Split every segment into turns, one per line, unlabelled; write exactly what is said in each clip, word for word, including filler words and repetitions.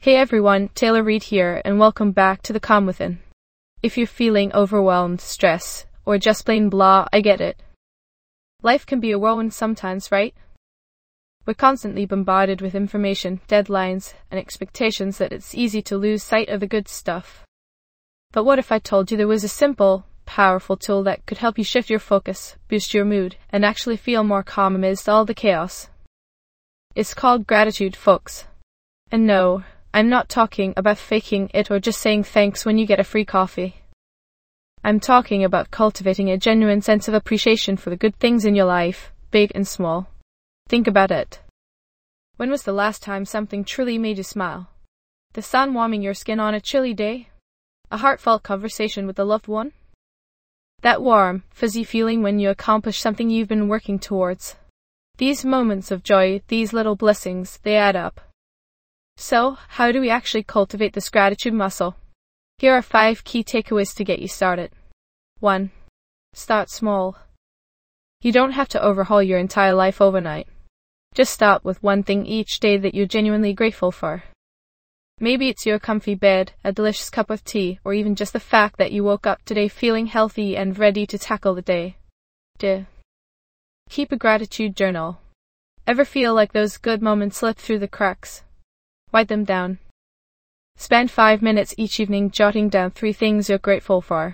Hey everyone, Taylor Reid here, and welcome back to The Calm Within. If you're feeling overwhelmed, stressed, or just plain blah, I get it. Life can be a whirlwind sometimes, right? We're constantly bombarded with information, deadlines, and expectations that it's easy to lose sight of the good stuff. But what if I told you there was a simple, powerful tool that could help you shift your focus, boost your mood, and actually feel more calm amidst all the chaos? It's called gratitude, folks. And no, I'm not talking about faking it or just saying thanks when you get a free coffee. I'm talking about cultivating a genuine sense of appreciation for the good things in your life, big and small. Think about it. When was the last time something truly made you smile? The sun warming your skin on a chilly day? A heartfelt conversation with a loved one? That warm, fuzzy feeling when you accomplish something you've been working towards. These moments of joy, these little blessings, they add up. So, how do we actually cultivate this gratitude muscle? Here are five key takeaways to get you started. one. Start small. You don't have to overhaul your entire life overnight. Just start with one thing each day that you're genuinely grateful for. Maybe it's your comfy bed, a delicious cup of tea, or even just the fact that you woke up today feeling healthy and ready to tackle the day. two. Keep a gratitude journal. Ever feel like those good moments slip through the cracks? Write them down. Spend five minutes each evening jotting down three things you're grateful for.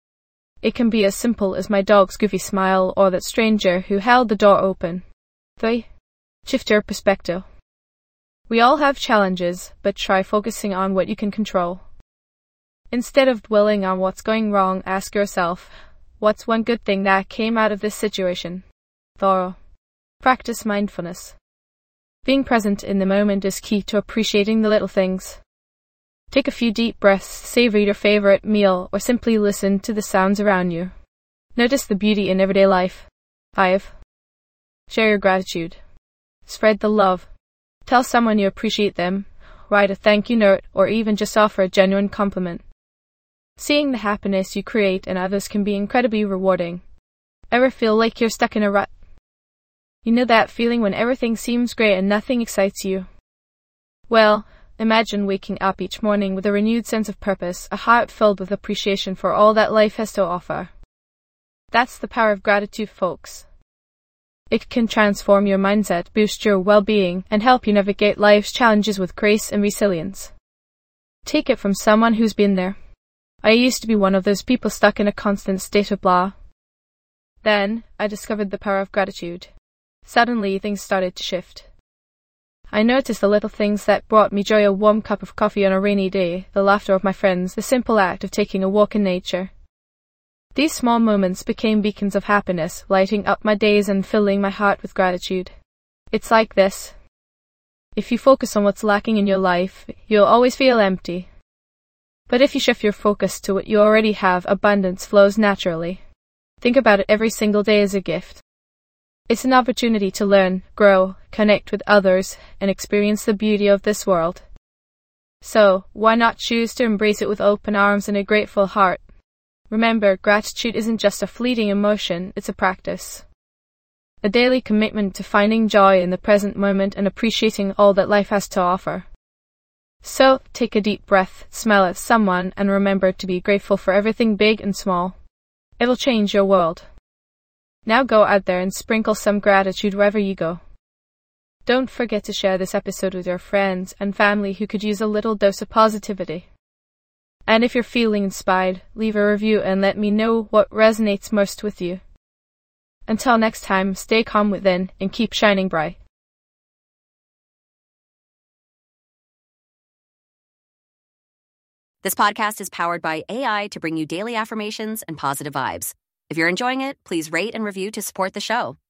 It can be as simple as my dog's goofy smile or that stranger who held the door open. three. Shift your perspective. We all have challenges, but try focusing on what you can control. Instead of dwelling on what's going wrong, ask yourself, what's one good thing that came out of this situation? four. Practice mindfulness. Being present in the moment is key to appreciating the little things. Take a few deep breaths, savor your favorite meal, or simply listen to the sounds around you. Notice the beauty in everyday life. five. Share your gratitude. Spread the love. Tell someone you appreciate them, write a thank you note, or even just offer a genuine compliment. Seeing the happiness you create in others can be incredibly rewarding. Ever feel like you're stuck in a rut? You know that feeling when everything seems great and nothing excites you? Well, imagine waking up each morning with a renewed sense of purpose, a heart filled with appreciation for all that life has to offer. That's the power of gratitude, folks. It can transform your mindset, boost your well-being, and help you navigate life's challenges with grace and resilience. Take it from someone who's been there. I used to be one of those people stuck in a constant state of blah. Then, I discovered the power of gratitude. Suddenly, things started to shift. I noticed the little things that brought me joy: a warm cup of coffee on a rainy day, the laughter of my friends, the simple act of taking a walk in nature. These small moments became beacons of happiness, lighting up my days and filling my heart with gratitude. It's like this. If you focus on what's lacking in your life, you'll always feel empty. But if you shift your focus to what you already have, abundance flows naturally. Think about it every single day as a gift. It's an opportunity to learn, grow, connect with others, and experience the beauty of this world. So, why not choose to embrace it with open arms and a grateful heart? Remember, gratitude isn't just a fleeting emotion, it's a practice. A daily commitment to finding joy in the present moment and appreciating all that life has to offer. So, take a deep breath, smile at someone, and remember to be grateful for everything big and small. It'll change your world. Now go out there and sprinkle some gratitude wherever you go. Don't forget to share this episode with your friends and family who could use a little dose of positivity. And if you're feeling inspired, leave a review and let me know what resonates most with you. Until next time, stay calm within and keep shining bright.
This podcast is powered by A I to bring you daily affirmations and positive vibes. If you're enjoying it, please rate and review to support the show.